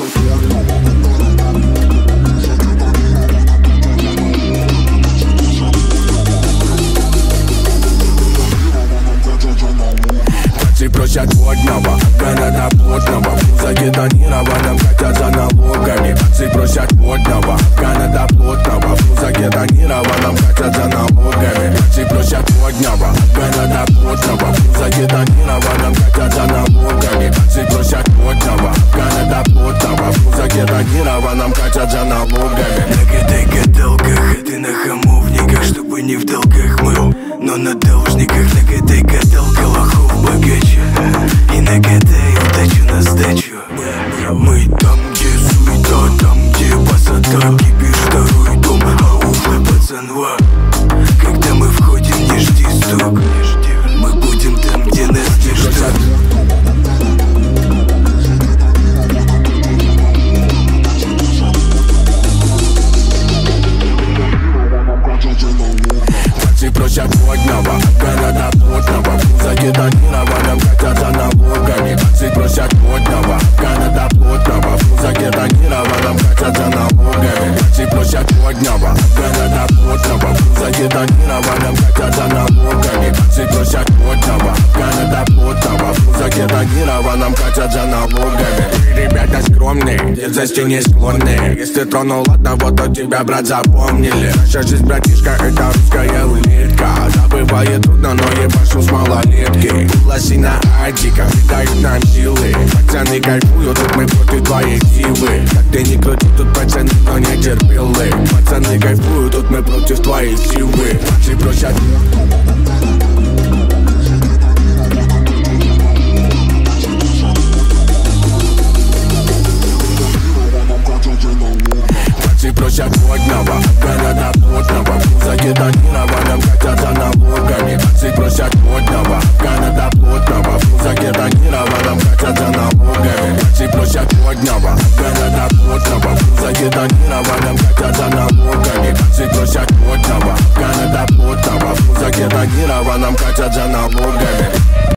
Прочь от водного, города плотного, загетонированном хотят за налогами. Отцы просят водного, города плотного, загетонированном хотят за налогами. Отцы просят водного, города плотного, загетонированном хотят за налогами. Отцы просят водного, города плотного, загетонированном хотят за налогами. На этой гадалках, а ты на хамовниках, чтобы не в долгах мыл, но на должниках. На этой гадалке лохов богаче, и нагадай удачу на сдачу. Мы там, где суета, там, где пасата, кипишь второй дом, а уфа пацанва. Когда мы входим, не жди стук, мы будем там, где нас не ждут. Просят водного, города плотного, загетонированном хотят за налогами. Отцы просят водного, города плотного, загетонированном хотят за налогами. Отцы просят водного, города плотного, загетонированном хотят за налогами. Отцы просят водного, города плотного, загетонированном хотят за налогами. Ребята скромные, дерзостью не склонные. Если тронул одного, то тебя, брат, запомнили. Наша жизнь, братишка, это русская улитка. Забывает трудно, но ебашу с малолетки. Лосина Адика дают нам силы. Пацаны кайфуют, тут мы против твоей силы. Как ты не крути, тут пацаны, но не терпелы. Пацаны кайфуют, тут мы против твоей силы. Все просят. Просят водного, города плотного, загетонированном хотят за налогами. Отцы просят водного, города плотного, загетонированном хотят за налогами. Отцы просят водного, города плотного, загетонированном хотят за